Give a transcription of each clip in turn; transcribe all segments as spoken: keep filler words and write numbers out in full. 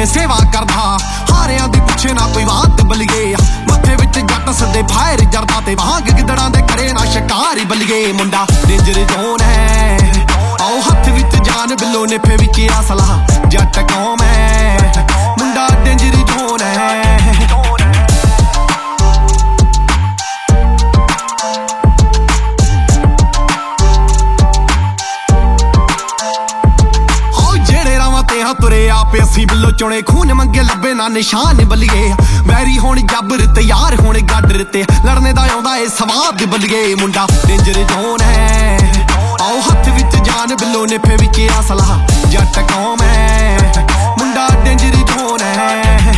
ਪਿੱਛੇ ਸੇਵਾ ਕਰਦਾ ਹਾਰਿਆਂ ਦੀ ਪਿੱਛੇ ਨਾ ਕੋਈ ਬਾਤ ਬਲੀਏ ਮੱਥੇ ਵਿੱਚ ਜੱਟ ਸਦੇ ਫਾਇਰ ਜਰਦਾ ਤੇ ਵਾਂਗ ਗਿੱਦੜਾਂ ਦੇ ਕਰੇ ਨਾ ਸ਼ਿਕਾਰੀ ਬਲੀਏ ਮੁੰਡਾ ਡੇਂਜਰ ਜ਼ੋਨ ਹੈ ਆਓ ਹੱਥ ਵਿੱਚ ਜਾਨ ਬਿੱਲੋ ਨੇਫੇ ਵਿੱਚ ਅਸਲਾ ਜੱਟ ਕੌਮ ਹੈ ਮੁੰਡਾ ਡੇਂਜਰ ਜ਼ੋਨ ਹੈ ਤੁਰੇ ਆਪੇ ਅਸੀਂ ਬਿੱਲੋ ਚੁਣੇ ਖੂਨ ਮੰਗੇ ਲੱਭੇ ਨਾ ਨਿਸ਼ਾਨ ਬਲੀਏ ਵੈਰੀ ਹੁਣ ਜੱਬਰ ਤਿਆਰ ਹੁਣ ਗਾਡਰ ਤੇ ਲੜਨੇ ਦਾ ਆਉਂਦਾ ਏ ਸਵਾਦ ਬਲੀਏ ਮੁੰਡਾ ਡੇਂਜਰ ਜ਼ੋਨ ਹੈ ਆਓ ਹੱਥ ਵਿੱਚ ਜਾਨ ਬਿੱਲੋ ਨੇਫੇ ਵਿੱਚ ਅਸਲਾ ਜੱਟ ਕੌਮ ਹੈ ਮੁੰਡਾ ਡੇਂਜਰ ਜ਼ੋਨ ਹੈ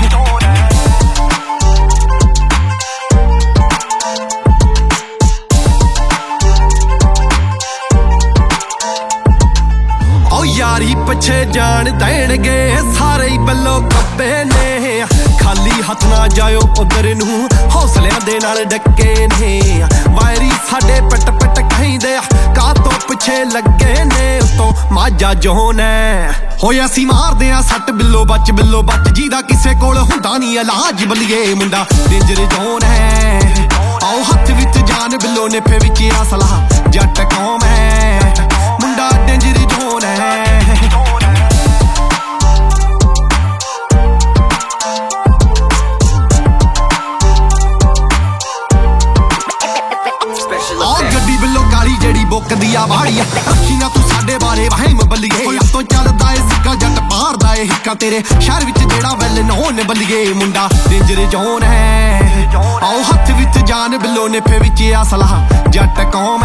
ਯਾਰੀ ਪਿੱਛੇ ਜਾਣ ਦੇਣਗੇ ਸਾਰੇ ਹੀ ਬੱਲੋ ਕੱਬੇ ਨੇ ਖਾਲੀ ਹੱਥ ਨਾ ਜਾਇਓ ਉਧਰ ਨੂੰ ਹੌਸਲਿਆਂ ਦੇ ਨਾਲ ਡੱਕੇ ਨੇ ਵਾਇਰੀ ਸਾਡੇ ਪਿੱਟ ਪਿੱਟ ਕਹਿੰਦੇ ਕਾਹ ਤੋਂ ਪਿੱਛੇ ਲੱਗੇ ਨੇ ਉਤੋਂ ਮਾਝਾ ਜ਼ੋਨ ਹੈ ਹੋਇਆ ਅਸੀਂ ਮਾਰਦੇ ਆ ਸੱਟ ਬਿੱਲੋ ਬੱਚ ਬਿੱਲੋ ਬੱਚ ਜਿਹਦਾ ਕਿਸੇ ਕੋਲ ਹੁੰਦਾ ਨਹੀਂ ਇਲਾਜ ਬਲੀਏ ਮੁੰਡਾ ਡੇਂਜਰ ਜ਼ੋਨ ਹੈ ਆਓ ਹੱਥ ਵਿੱਚ ਜਾਨ ਬਿੱਲੋ ਨੇਫੇ ਵਿੱਚ ਅਸਲਾ ਜੱਟ ਕੌਮ ਹੈ ਮੁੰਡਾ ਡੇਂਜਰ ਜ਼ੋਨ ਹੈ ਬੁੱਕਦੀ ਆ ਵਾੜੀਆ ਅੱਖੀਆਂ ਤੂੰ ਸਾਡੇ ਬਾਰੇ ਵਹਿਮ ਬਲੀਏ ਤੋਂ ਚੱਲਦਾ ਏ ਸਿੱਕਾ ਜੱਟ ਮਾਰਦਾ ਏ ਹਿੱਕਾ ਤੇਰੇ ਸ਼ਹਿਰ ਵਿੱਚ ਜਿਹੜਾ ਵੈਲ ਨੋਨ ਬਲੀਏ ਮੁੰਡਾ ਡੇਂਜਰ ਜ਼ੋਨ ਹੈ ਆਓ ਹੱਥ ਵਿੱਚ ਜਾਨ ਬਿੱਲੋ ਨੇਫੇ ਵਿੱਚ ਅਸਲਾ ਜੱਟ ਕੌਮ